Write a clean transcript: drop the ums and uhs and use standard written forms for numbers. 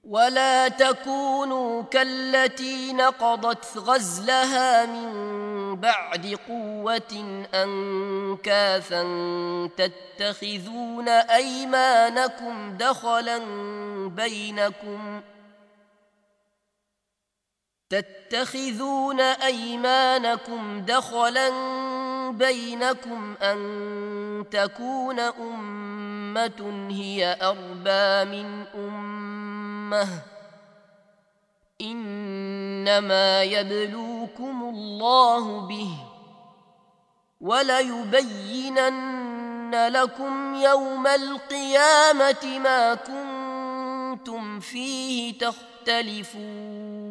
ولا تكونوا كالتي نقضت غزلها من بعد قوة أنكاثا تتخذون أيمانكم دخلا بينكم أن تكون أمة هي أربى من أمة إنما يبلوكم الله به وليبينن لكم يوم القيامة ما كنتم فيه تختلفون